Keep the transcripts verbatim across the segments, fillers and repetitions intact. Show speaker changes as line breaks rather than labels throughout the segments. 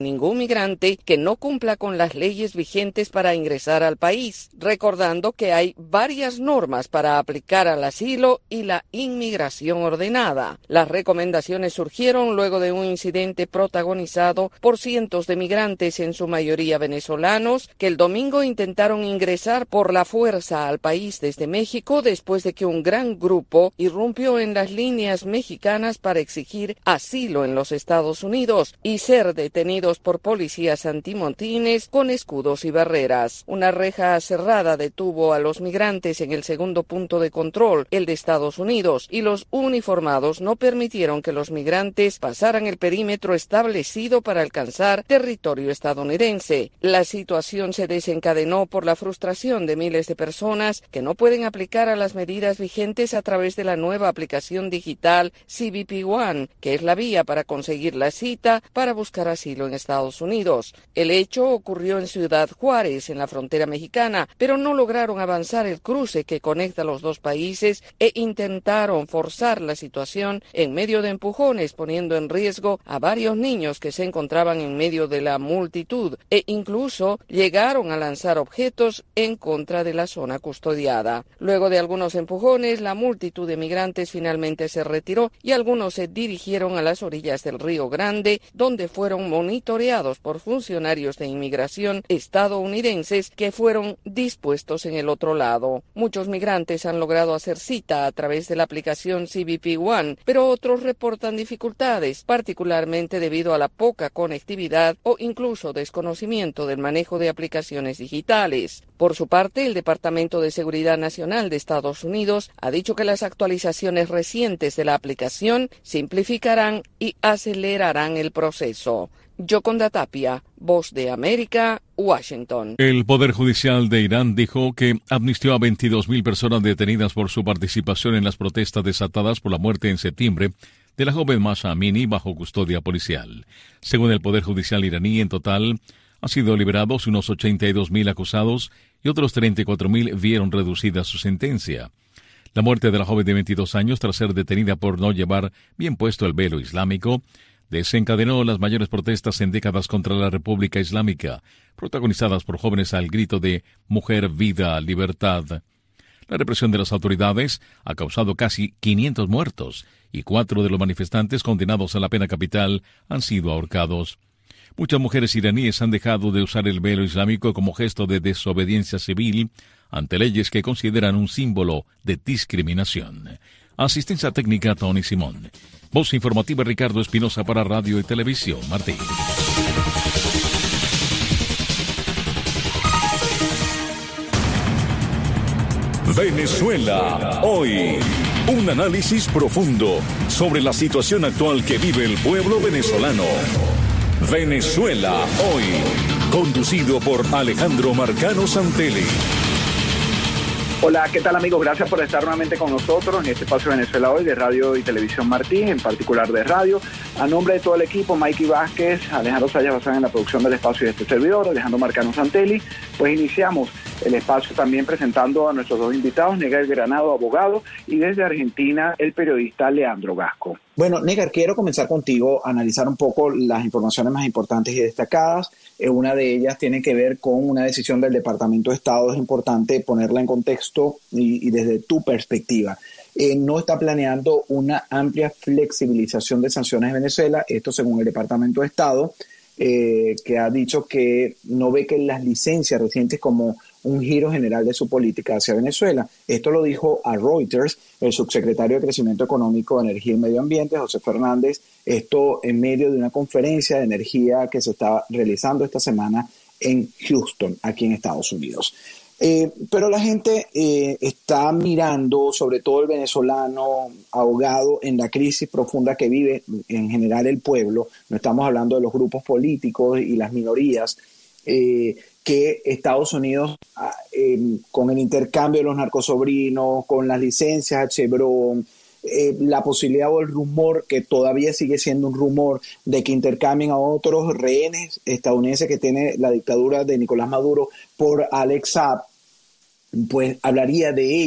ningún migrante que no cumpla con las leyes vigentes para ingresar al país, recordando que hay varias normas para aplicar al asilo y la inmigración ordenada. Las recomendaciones surgieron luego de un incidente protagonizado por cientos de migrantes, en su mayoría venezolanos, que el domingo intentaron ingresar por la fuerza al país desde México después de que un gran grupo irrumpió en las líneas mexicanas para exigir asilo en los Estados Unidos y ser detenidos por policías antimotines con escudos y barreras. Una reja cerrada detuvo a los migrantes en el segundo punto de control, el de Estados Unidos, y los uniformados no permitieron que los migrantes pasaran el perímetro establecido para alcanzar territorio estadounidense. La situación se desencadenó por la frustración de miles de personas que no pueden aplicar a las medidas vigentes a través de la nueva aplicación digital C B P One, que es la vía para conseguir la cita para buscar asilo en Estados Unidos. El hecho ocurrió en Ciudad Juárez, en la frontera mexicana, pero no lograron avanzar el cruce que conecta los dos países e intentaron forzar la situación en medio de empujones, poniendo en riesgo a varios niños que se encontraban en medio de la multitud e incluso llegaron a lanzar objetos en contra de la zona custodiada. Luego de algunos empujones, la multitud de migrantes finalmente se retiró y algunos se dirigieron a las orillas del Río Grande, donde fueron monitoreados por funcionarios de inmigración estadounidenses que fueron dispuestos en el otro lado. Muchos migrantes han logrado hacer cita a través de la aplicación C B P One, pero otros reportan dificultades, particularmente debido a la poca conectividad o incluso desconocimiento del manejo de aplicaciones digitales. Por su parte, el Departamento de Seguridad Nacional de Estados Unidos ha dicho que las actualizaciones recientes de la aplicación simplificarán y acelerarán el proceso. Yoconda Tapia, Voz de América, Washington.
El Poder Judicial de Irán dijo que amnistió a veintidós mil personas detenidas por su participación en las protestas desatadas por la muerte en septiembre de la joven Mahsa Amini bajo custodia policial. Según el Poder Judicial iraní, en total han sido liberados unos ochenta y dos mil acusados y otros treinta y cuatro mil vieron reducida su sentencia. La muerte de la joven de veintidós años, tras ser detenida por no llevar bien puesto el velo islámico, desencadenó las mayores protestas en décadas contra la República Islámica, protagonizadas por jóvenes al grito de «Mujer, vida, libertad». La represión de las autoridades ha causado casi quinientos muertos y cuatro de los manifestantes condenados a la pena capital han sido ahorcados. Muchas mujeres iraníes han dejado de usar el velo islámico como gesto de desobediencia civil ante leyes que consideran un símbolo de discriminación. Asistencia técnica Tony Simón. Voz informativa Ricardo Espinosa para Radio y Televisión Martí.
Venezuela hoy. Un análisis profundo sobre la situación actual que vive el pueblo venezolano. Venezuela hoy. Conducido por Alejandro Marcano Santelli.
Hola, ¿qué tal amigos? Gracias por estar nuevamente con nosotros en este espacio Venezuela Hoy de Radio y Televisión Martí, en particular de radio. A nombre de todo el equipo, Mikey Vázquez, Alejandro Sayas Bazán en la producción del espacio de este servidor, Alejandro Marcano Santelli, pues iniciamos el espacio también presentando a nuestros dos invitados, Negar Granado, abogado, y desde Argentina, el periodista Leandro Gasco.
Bueno, Negar, quiero comenzar contigo a analizar un poco las informaciones más importantes y destacadas. Eh, una de ellas tiene que ver con una decisión del Departamento de Estado. Es importante ponerla en contexto y, y desde tu perspectiva. Eh, no está planeando una amplia flexibilización de sanciones en Venezuela, esto según el Departamento de Estado, eh, que ha dicho que no ve que las licencias recientes como un giro general de su política hacia Venezuela. Esto lo dijo a Reuters el subsecretario de Crecimiento Económico, Energía y Medio Ambiente, José Fernández, esto en medio de una conferencia de energía que se está realizando esta semana en Houston, aquí en Estados Unidos. Eh, pero la gente eh, está mirando, sobre todo el venezolano, ahogado en la crisis profunda que vive en general el pueblo. No estamos hablando de los grupos políticos y las minorías, eh, que Estados Unidos, eh, con el intercambio de los narcosobrinos, con las licencias a Chevron, eh, la posibilidad o el rumor, que todavía sigue siendo un rumor, de que intercambien a otros rehenes estadounidenses que tiene la dictadura de Nicolás Maduro por Alex Saab, pues hablaría de ello.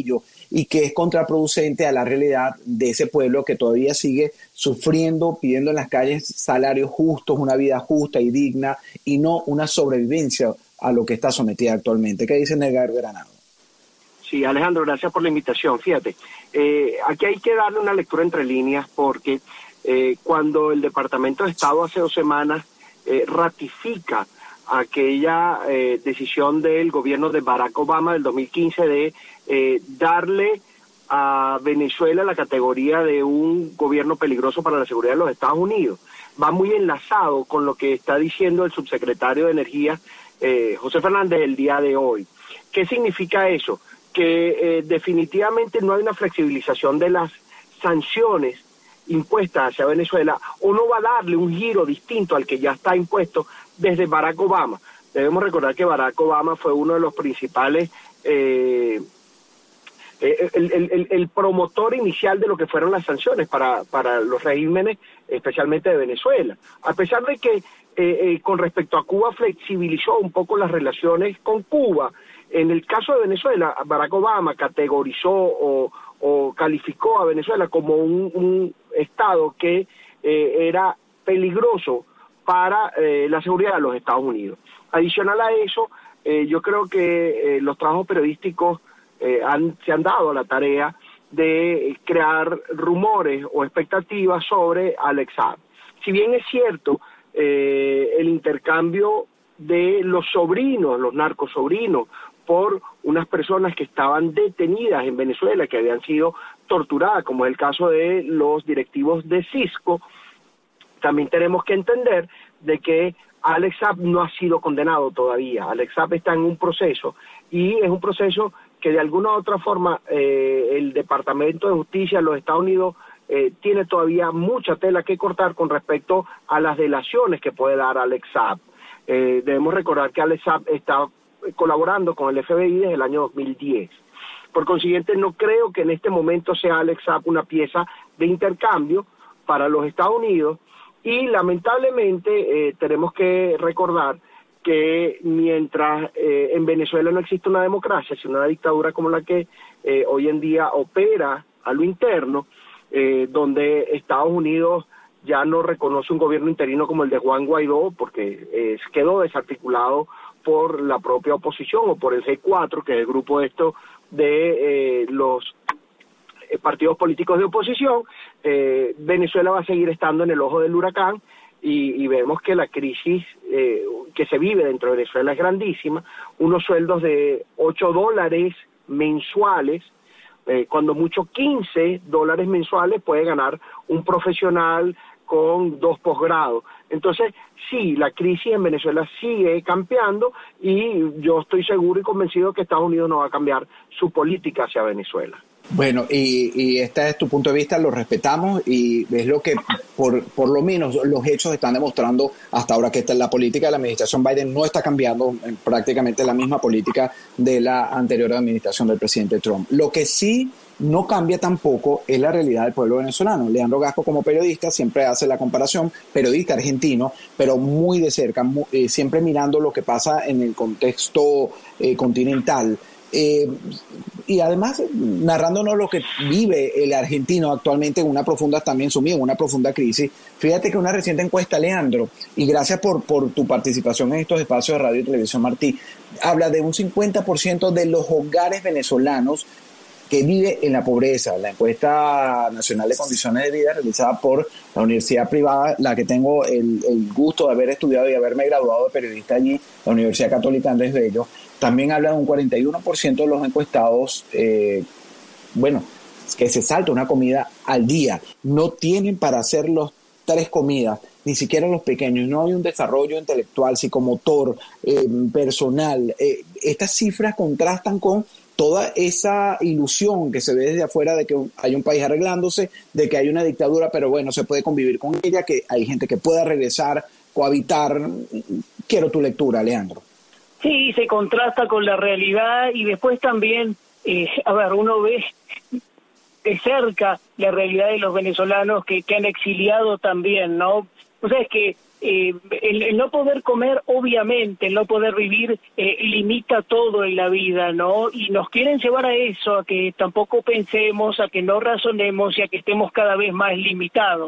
y que es contraproducente a la realidad de ese pueblo que todavía sigue sufriendo, pidiendo en las calles salarios justos, una vida justa y digna, y no una sobrevivencia a lo que está sometida actualmente. ¿Qué dice Edgar Granado?
Sí, Alejandro, gracias por la invitación. Fíjate, eh, aquí hay que darle una lectura entre líneas porque eh, cuando el Departamento de Estado hace dos semanas eh, ratifica aquella eh, decisión del gobierno de Barack Obama del dos mil quince de eh, darle a Venezuela la categoría de un gobierno peligroso para la seguridad de los Estados Unidos. Va muy enlazado con lo que está diciendo el subsecretario de Energía, eh, José Fernández, el día de hoy. ¿Qué significa eso? Que eh, definitivamente no hay una flexibilización de las sanciones impuestas hacia Venezuela, o no va a darle un giro distinto al que ya está impuesto desde Barack Obama. Debemos recordar que Barack Obama fue uno de los principales, eh, el, el, el, el promotor inicial de lo que fueron las sanciones para, para los regímenes, especialmente de Venezuela. A pesar de que eh, eh, con respecto a Cuba flexibilizó un poco las relaciones con Cuba, en el caso de Venezuela, Barack Obama categorizó o, o calificó a Venezuela como un, un estado que eh, era peligroso para eh, la seguridad de los Estados Unidos. Adicional a eso, eh, yo creo que eh, los trabajos periodísticos eh, han, se han dado a la tarea de crear rumores o expectativas sobre Alex Saab. Si bien es cierto, eh, el intercambio de los sobrinos, los narcosobrinos, por unas personas que estaban detenidas en Venezuela, que habían sido torturadas, como es el caso de los directivos de Cisco, también tenemos que entender de que Alex Saab no ha sido condenado todavía. Alex Saab está en un proceso, y es un proceso que de alguna u otra forma eh, el Departamento de Justicia de los Estados Unidos eh, tiene todavía mucha tela que cortar con respecto a las delaciones que puede dar Alex Saab. Eh, debemos recordar que Alex Saab está colaborando con el F B I desde el año dos mil diez. Por consiguiente, no creo que en este momento sea Alex Saab una pieza de intercambio para los Estados Unidos, y lamentablemente eh, tenemos que recordar que mientras eh, en Venezuela no existe una democracia, sino una dictadura como la que eh, hoy en día opera a lo interno, eh, donde Estados Unidos ya no reconoce un gobierno interino como el de Juan Guaidó, porque eh, quedó desarticulado por la propia oposición o por el G cuatro, que es el grupo esto de eh, los eh, partidos políticos de oposición. eh, Venezuela va a seguir estando en el ojo del huracán, y, y vemos que la crisis eh, que se vive dentro de Venezuela es grandísima. Unos sueldos de ocho dólares mensuales, eh, cuando mucho quince dólares mensuales puede ganar un profesional con dos posgrados. Entonces, sí, la crisis en Venezuela sigue campeando, y yo estoy seguro y convencido que Estados Unidos no va a cambiar su política hacia Venezuela.
Bueno, y, y este es tu punto de vista, lo respetamos, y es lo que por, por lo menos los hechos están demostrando hasta ahora, que esta, la política de la administración Biden no está cambiando, en prácticamente la misma política de la anterior administración del presidente Trump. Lo que sí no cambia tampoco es la realidad del pueblo venezolano. Leandro Gasco, como periodista, siempre hace la comparación, periodista argentino, pero muy de cerca, muy, eh, siempre mirando lo que pasa en el contexto eh, continental. Eh, y además narrándonos lo que vive el argentino actualmente en una profunda, también sumido en una profunda crisis. Fíjate que una reciente encuesta, Leandro, y gracias por, por tu participación en estos espacios de radio y televisión, Martí, habla de un cincuenta por ciento de los hogares venezolanos que vive en la pobreza. La encuesta nacional de condiciones de vida realizada por la universidad privada, la que tengo el, el gusto de haber estudiado y haberme graduado de periodista allí, la Universidad Católica Andrés Bello, también habla de un cuarenta y uno por ciento de los encuestados, eh, bueno, que se salta una comida al día. No tienen para hacer los tres comidas, ni siquiera los pequeños. No hay un desarrollo intelectual, psicomotor, eh, personal. Eh, estas cifras contrastan con toda esa ilusión que se ve desde afuera de que hay un país arreglándose, de que hay una dictadura, pero bueno, se puede convivir con ella, que hay gente que pueda regresar, cohabitar. Quiero tu lectura, Leandro.
Sí, se contrasta con la realidad, y después también, eh, a ver, uno ve de cerca la realidad de los venezolanos que, que han exiliado también, ¿no? O sea, es que eh, el, el no poder comer, obviamente, el no poder vivir, eh, limita todo en la vida, ¿no? Y nos quieren llevar a eso, a que tampoco pensemos, a que no razonemos y a que estemos cada vez más limitados.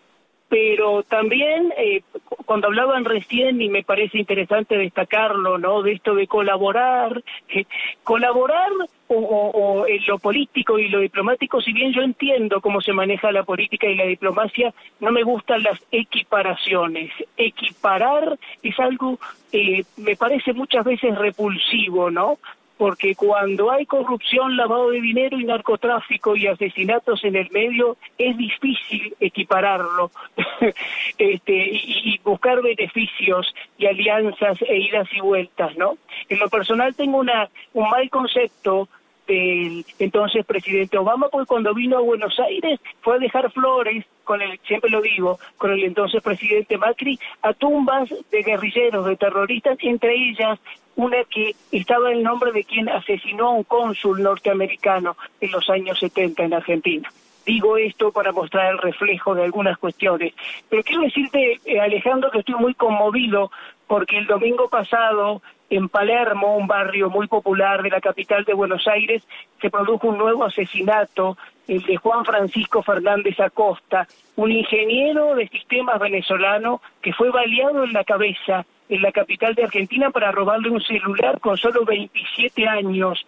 Pero también, eh, cuando hablaban recién, y me parece interesante destacarlo, ¿no?, de esto de colaborar, eh, colaborar o, o, o en lo político y lo diplomático, si bien yo entiendo cómo se maneja la política y la diplomacia, no me gustan las equiparaciones. Equiparar es algo, eh, me parece muchas veces repulsivo, ¿no?, porque cuando hay corrupción, lavado de dinero y narcotráfico y asesinatos en el medio, es difícil equipararlo este, y, y buscar beneficios y alianzas e idas y vueltas, ¿no? En lo personal tengo una un mal concepto del entonces presidente Obama, porque cuando vino a Buenos Aires fue a dejar flores, con el, siempre lo digo, con el entonces presidente Macri, a tumbas de guerrilleros, de terroristas, entre ellas una que estaba en nombre de quien asesinó a un cónsul norteamericano en los años setenta en Argentina. Digo esto para mostrar el reflejo de algunas cuestiones. Pero quiero decirte, eh, Alejandro, que estoy muy conmovido porque el domingo pasado en Palermo, un barrio muy popular de la capital de Buenos Aires, se produjo un nuevo asesinato, el de Juan Francisco Fernández Acosta, un ingeniero de sistemas venezolano que fue baleado en la cabeza en la capital de Argentina para robarle un celular con solo veintisiete años.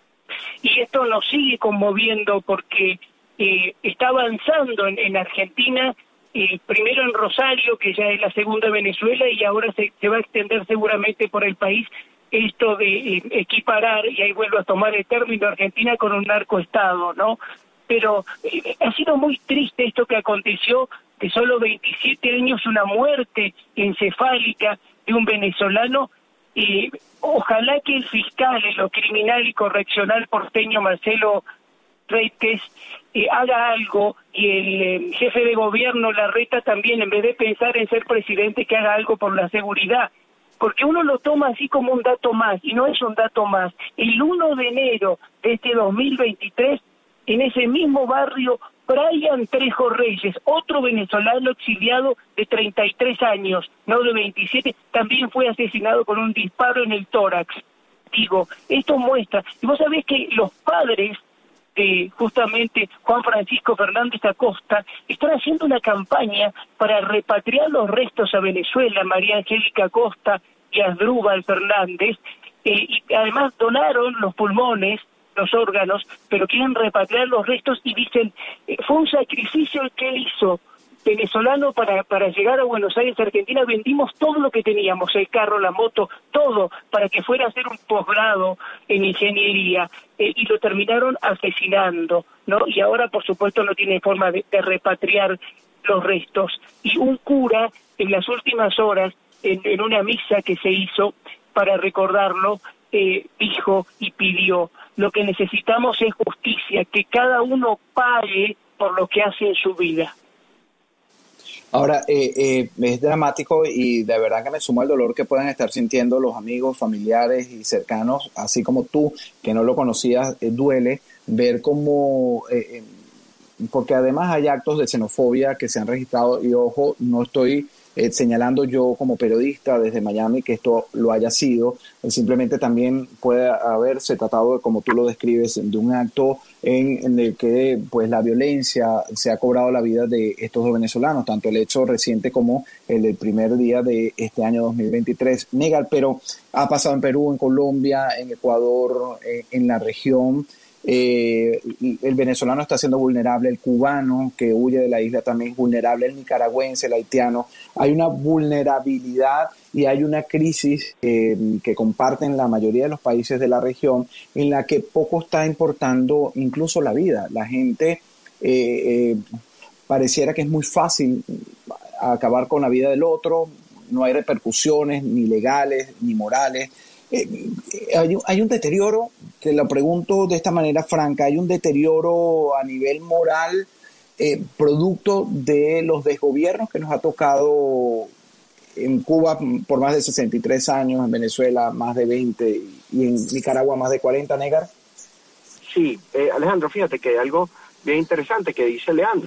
Y esto nos sigue conmoviendo porque eh, está avanzando en, en Argentina, eh, primero en Rosario, que ya es la segunda Venezuela, y ahora se, se va a extender seguramente por el país esto de eh, equiparar, y ahí vuelvo a tomar el término, Argentina con un narcoestado, ¿no? Pero eh, ha sido muy triste esto que aconteció, de solo veintisiete años, una muerte encefálica de un venezolano. Y ojalá que el fiscal en lo criminal y correccional porteño, Marcelo Reites, eh, haga algo, y el eh, jefe de gobierno Larreta también, en vez de pensar en ser presidente, que haga algo por la seguridad, porque uno lo toma así como un dato más, y no es un dato más. El uno de enero de este dos mil veintitrés, en ese mismo barrio, Brian Trejo Reyes, otro venezolano exiliado de treinta y tres años, no de veintisiete, también fue asesinado con un disparo en el tórax. Digo, esto muestra, y vos sabés que los padres de justamente Juan Francisco Fernández Acosta están haciendo una campaña para repatriar los restos a Venezuela, María Angélica Acosta y Asdrúbal Fernández, eh, y además donaron los pulmones, los órganos, pero quieren repatriar los restos y dicen, eh, fue un sacrificio el que él hizo, venezolano, para, para llegar a Buenos Aires, Argentina. Vendimos todo lo que teníamos, el carro, la moto, todo, para que fuera a hacer un posgrado en ingeniería, eh, y lo terminaron asesinando, ¿no? Y ahora, por supuesto, no tiene forma de, de repatriar los restos. Y un cura, en las últimas horas, en, en una misa que se hizo para recordarlo, eh, dijo y pidió, lo que necesitamos es justicia, que cada uno pague por lo que hace en su vida.
Ahora, eh, eh, es dramático y de verdad que me sumo al dolor que puedan estar sintiendo los amigos, familiares y cercanos, así como tú, que no lo conocías. Eh, duele ver cómo, eh, porque además hay actos de xenofobia que se han registrado, y ojo, no estoy Eh, señalando yo como periodista desde Miami que esto lo haya sido, eh, simplemente también puede haberse tratado, de, como tú lo describes, de un acto en, en el que pues la violencia se ha cobrado la vida de estos dos venezolanos, tanto el hecho reciente como el del primer día de este año dos mil veintitrés. Negal, pero ha pasado en Perú, en Colombia, en Ecuador, eh, en la región. Eh, el venezolano está siendo vulnerable, el cubano que huye de la isla también es vulnerable, el nicaragüense, el haitiano. Hay una vulnerabilidad y hay una crisis eh, que comparten la mayoría de los países de la región, en la que poco está importando incluso la vida. La gente eh, eh, pareciera que es muy fácil acabar con la vida del otro, no hay repercusiones ni legales ni morales. Eh, hay, hay un deterioro, te lo pregunto de esta manera franca, hay un deterioro a nivel moral, eh, producto de los desgobiernos que nos ha tocado en Cuba por más de sesenta y tres años, en Venezuela más de veinte y en Nicaragua más de cuarenta, Negar.
Sí, eh, Alejandro, fíjate que hay algo bien interesante que dice Leandro,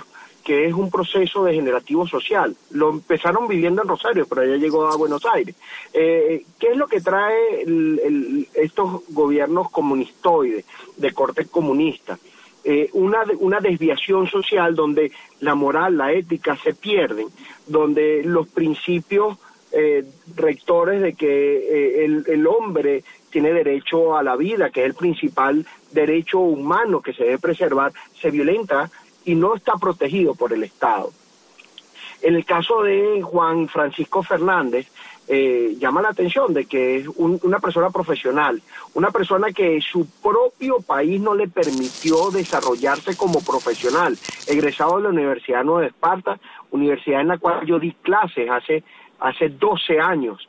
que es un proceso degenerativo social. Lo empezaron viviendo en Rosario, pero ya llegó a Buenos Aires. Eh, ¿Qué es lo que trae el, el, estos gobiernos comunistoides, de corte comunista? Eh, una, una desviación social donde la moral, la ética se pierden, donde los principios eh, rectores de que eh, el, el hombre tiene derecho a la vida, que es el principal derecho humano que se debe preservar, se violenta y no está protegido por el Estado. En el caso de Juan Francisco Fernández, eh, llama la atención de que es un, una persona profesional, una persona que su propio país no le permitió desarrollarse como profesional, egresado de la Universidad Nueva de Esparta, universidad en la cual yo di clases hace, hace doce años.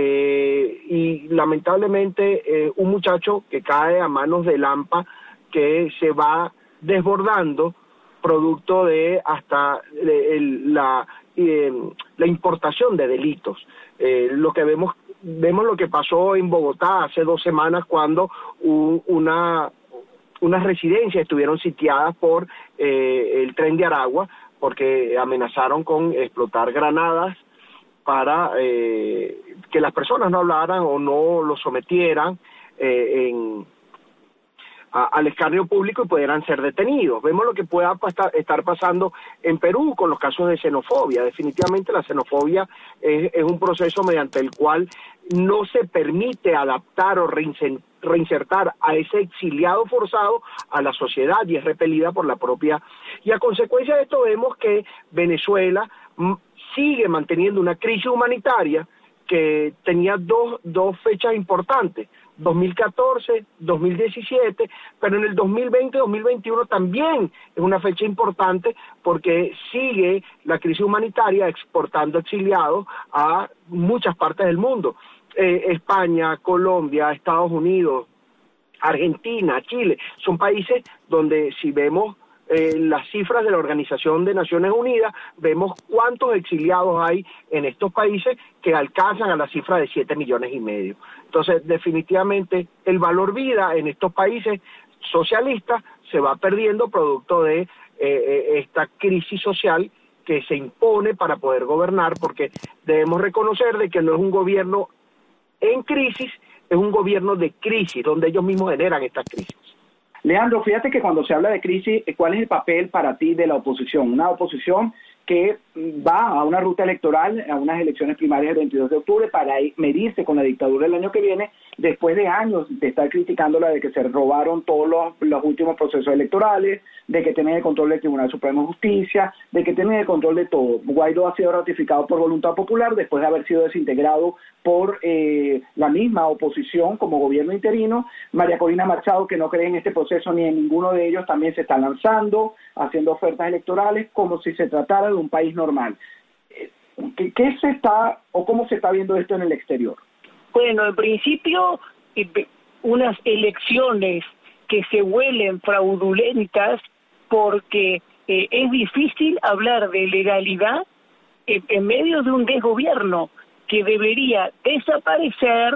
Eh, y lamentablemente eh, un muchacho que cae a manos del AMPA, que se va desbordando producto de hasta el, la, eh, la importación de delitos. Eh, lo que vemos, vemos lo que pasó en Bogotá hace dos semanas cuando un, una, unas residencias estuvieron sitiadas por eh, el Tren de Aragua, porque amenazaron con explotar granadas para eh, que las personas no hablaran o no lo sometieran eh, en, a, al escarnio público y pudieran ser detenidos. Vemos lo que pueda pasar, estar pasando en Perú con los casos de xenofobia. Definitivamente la xenofobia es, es un proceso mediante el cual no se permite adaptar o reinsertar a ese exiliado forzado a la sociedad y es repelida por la propia. Y a consecuencia de esto vemos que Venezuela sigue manteniendo una crisis humanitaria que tenía dos, dos fechas importantes, dos mil catorce, dos mil diecisiete, pero en el dos mil veinte, dos mil veintiuno también es una fecha importante porque sigue la crisis humanitaria exportando exiliados a muchas partes del mundo. Eh, España, Colombia, Estados Unidos, Argentina, Chile, son países donde si vemos Eh, las cifras de la Organización de Naciones Unidas, vemos cuántos exiliados hay en estos países que alcanzan a la cifra de siete millones y medio. Entonces, definitivamente, el valor vida en estos países socialistas se va perdiendo producto de eh, esta crisis social que se impone para poder gobernar, porque debemos reconocer de que no es un gobierno en crisis, es un gobierno de crisis, donde ellos mismos generan estas crisis.
Leandro, fíjate que cuando se habla de crisis, ¿cuál es el papel para ti de la oposición? Una oposición que va a una ruta electoral, a unas elecciones primarias el veintidós de octubre para medirse con la dictadura el año que viene, después de años de estar criticándola de que se robaron todos los, los últimos procesos electorales, de que tienen el control del Tribunal Supremo de Justicia, de que tienen el control de todo. Guaidó ha sido ratificado por voluntad popular después de haber sido desintegrado por eh, la misma oposición como gobierno interino. María Corina Machado, que no cree en este proceso ni en ninguno de ellos, también se está lanzando, haciendo ofertas electorales como si se tratara de un país normal. ¿Qué, qué se está o cómo se está viendo esto en el exterior?
Bueno, en principio, unas elecciones que se huelen fraudulentas porque eh, es difícil hablar de legalidad en, en medio de un desgobierno que debería desaparecer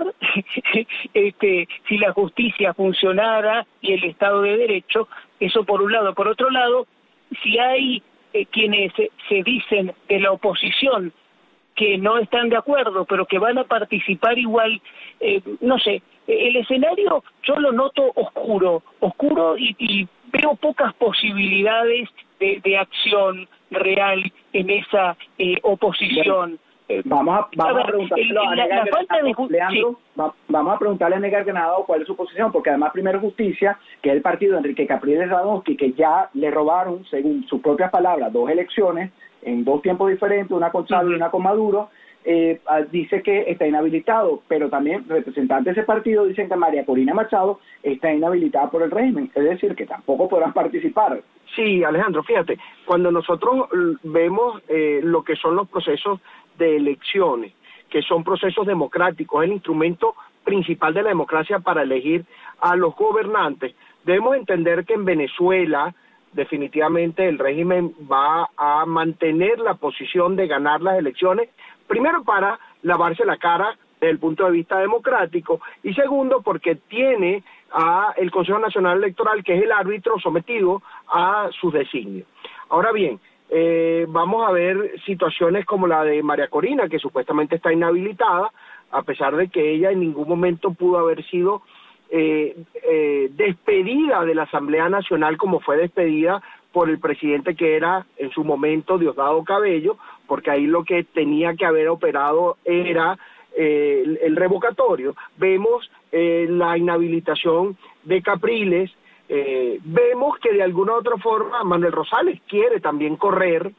este, si la justicia funcionara y el Estado de Derecho. Eso por un lado. Por otro lado, si hay eh, quienes se, se dicen de la oposición que no están de acuerdo, pero que van a participar igual, eh, no sé, el escenario yo lo noto oscuro, oscuro y, y veo pocas posibilidades de, de acción real en esa eh, oposición.
Eh, vamos a, vamos a, ver, a preguntarle el, a, la, la falta de Leandro, sí. va, vamos a preguntarle a Negar Granado cuál es su posición, porque además Primero Justicia, que es el partido de Enrique Capriles Radonsky, que ya le robaron, según sus propias palabras, dos elecciones en dos tiempos diferentes, una con Chávez y una con Maduro, eh, dice que está inhabilitado, pero también representantes de ese partido dicen que María Corina Machado está inhabilitada por el régimen, es decir, que tampoco podrán participar.
Sí, Alejandro, fíjate, cuando nosotros vemos eh, lo que son los procesos de elecciones, que son procesos democráticos, el instrumento principal de la democracia para elegir a los gobernantes, debemos entender que en Venezuela definitivamente el régimen va a mantener la posición de ganar las elecciones, primero para lavarse la cara desde el punto de vista democrático y segundo porque tiene a el Consejo Nacional Electoral, que es el árbitro sometido a sus designios. Ahora bien, eh, vamos a ver situaciones como la de María Corina, que supuestamente está inhabilitada, a pesar de que ella en ningún momento pudo haber sido eh, eh, despedida de la Asamblea Nacional como fue despedida por el presidente que era en su momento Diosdado Cabello, porque ahí lo que tenía que haber operado era eh, el, el revocatorio. Vemos eh, la inhabilitación de Capriles, eh, vemos que de alguna u otra forma Manuel Rosales quiere también correr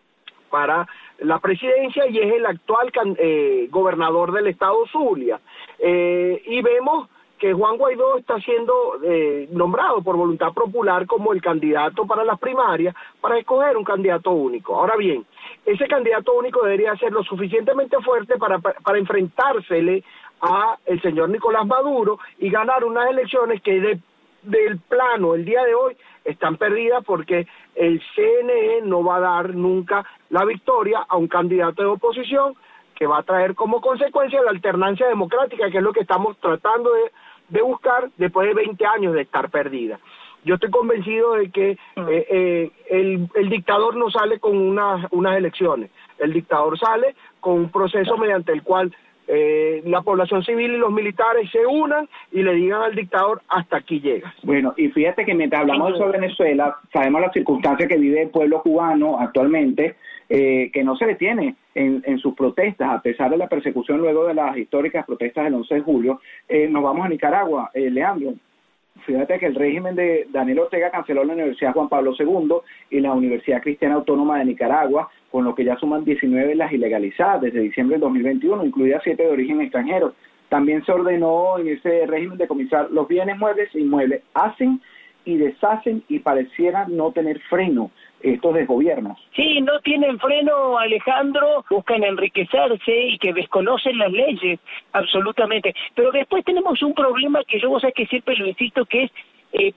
para la presidencia y es el actual eh, gobernador del estado Zulia. Eh, y vemos que Juan Guaidó está siendo eh, nombrado por voluntad popular como el candidato para las primarias para escoger un candidato único. Ahora bien, ese candidato único debería ser lo suficientemente fuerte para, para enfrentársele a el señor Nicolás Maduro y ganar unas elecciones que de, del plano el día de hoy están perdidas porque el C N E no va a dar nunca la victoria a un candidato de oposición que va a traer como consecuencia la alternancia democrática, que es lo que estamos tratando de, de buscar después de veinte años de estar perdida. Yo estoy convencido de que eh, eh, el, el dictador no sale con unas, unas elecciones, el dictador sale con un proceso mediante el cual eh, la población civil y los militares se unan y le digan al dictador hasta aquí llegas.
Bueno, y fíjate que mientras hablamos sobre Venezuela, sabemos las circunstancias que vive el pueblo cubano actualmente, eh, que no se detiene en, en sus protestas, a pesar de la persecución luego de las históricas protestas del once de julio. Eh, nos vamos a Nicaragua, eh, Leandro. Fíjate que el régimen de Daniel Ortega canceló la Universidad Juan Pablo segundo y la Universidad Cristiana Autónoma de Nicaragua, con lo que ya suman diecinueve las ilegalizadas desde diciembre de dos mil veintiuno, incluidas siete de origen extranjero. También se ordenó en ese régimen decomisar los bienes muebles e inmuebles. Hacen y deshacen y parecieran no tener freno estos desgobiernos.
Sí, no tienen freno, Alejandro, buscan enriquecerse y que desconocen las leyes, absolutamente. Pero después tenemos un problema que yo, vos sabés que siempre lo insisto, que es eh,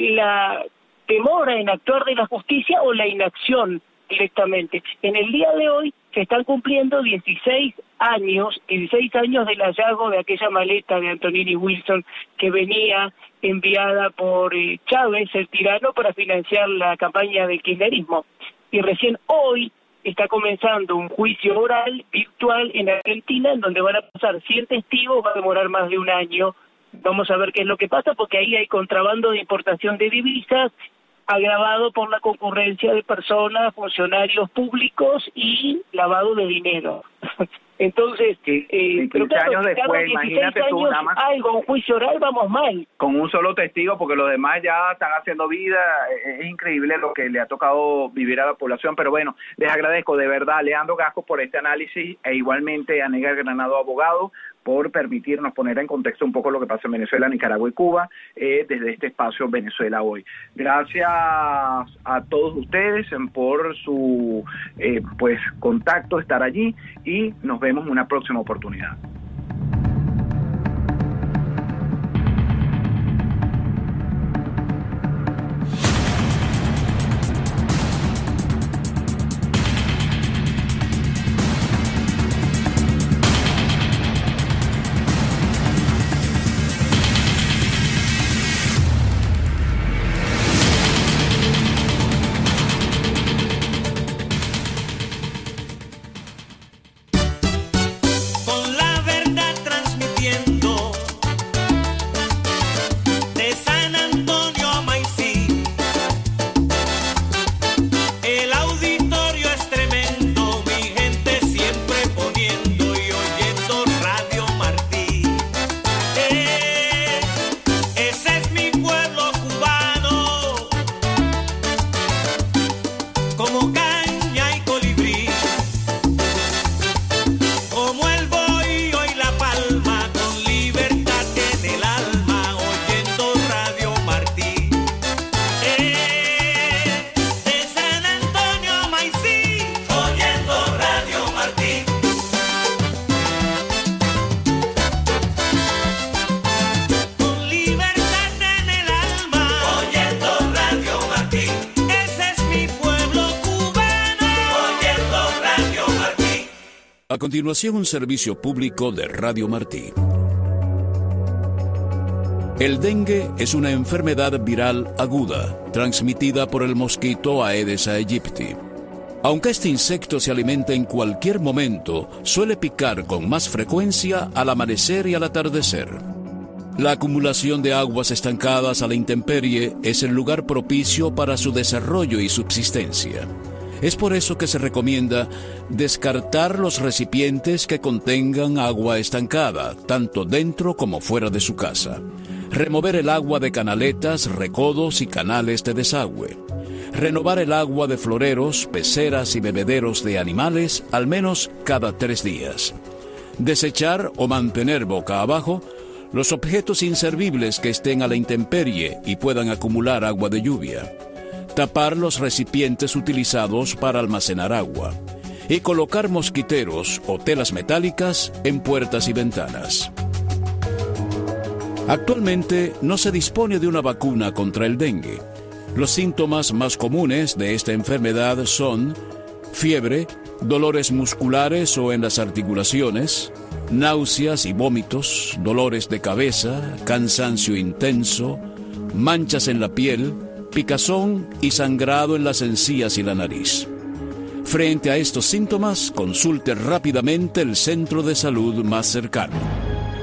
la demora en actuar de la justicia o la inacción directamente. En el día de hoy se están cumpliendo dieciséis años, dieciséis años del hallazgo de aquella maleta de Antonini Wilson que venía enviada por eh, Chávez, el tirano, para financiar la campaña del kirchnerismo. Y recién hoy está comenzando un juicio oral virtual en Argentina, en donde van a pasar cien testigos, va a demorar más de un año. Vamos a ver qué es lo que pasa, porque ahí hay contrabando de importación de divisas, agravado por la concurrencia de personas, funcionarios públicos y lavado de dinero. Entonces,
sí,
eh, pero claro,
años después, imagínate tú,
años,
nada más
algo, un juicio oral, vamos mal.
Con un solo testigo, porque los demás ya están haciendo vida. Es increíble lo que le ha tocado vivir a la población, pero bueno, les agradezco de verdad a Leandro Gasco por este análisis e igualmente a Negar Granado, abogado, por permitirnos poner en contexto un poco lo que pasa en Venezuela, Nicaragua y Cuba, eh, desde este espacio Venezuela Hoy. Gracias a todos ustedes por su eh, pues contacto, estar allí, y nos vemos en una próxima oportunidad.
A continuación, un servicio público de Radio Martí. El dengue es una enfermedad viral aguda, transmitida por el mosquito Aedes aegypti. Aunque este insecto se alimenta en cualquier momento, suele picar con más frecuencia al amanecer y al atardecer. La acumulación de aguas estancadas a la intemperie es el lugar propicio para su desarrollo y subsistencia. Es por eso que se recomienda descartar los recipientes que contengan agua estancada, tanto dentro como fuera de su casa. Remover el agua de canaletas, recodos y canales de desagüe. Renovar el agua de floreros, peceras y bebederos de animales al menos cada tres días. Desechar o mantener boca abajo los objetos inservibles que estén a la intemperie y puedan acumular agua de lluvia. Tapar los recipientes utilizados para almacenar agua. Y colocar mosquiteros o telas metálicas en puertas y ventanas. Actualmente no se dispone de una vacuna contra el dengue. Los síntomas más comunes de esta enfermedad son fiebre, dolores musculares o en las articulaciones, náuseas y vómitos, dolores de cabeza, cansancio intenso, manchas en la piel, picazón y sangrado en las encías y la nariz. Frente a estos síntomas, consulte rápidamente el centro de salud más cercano.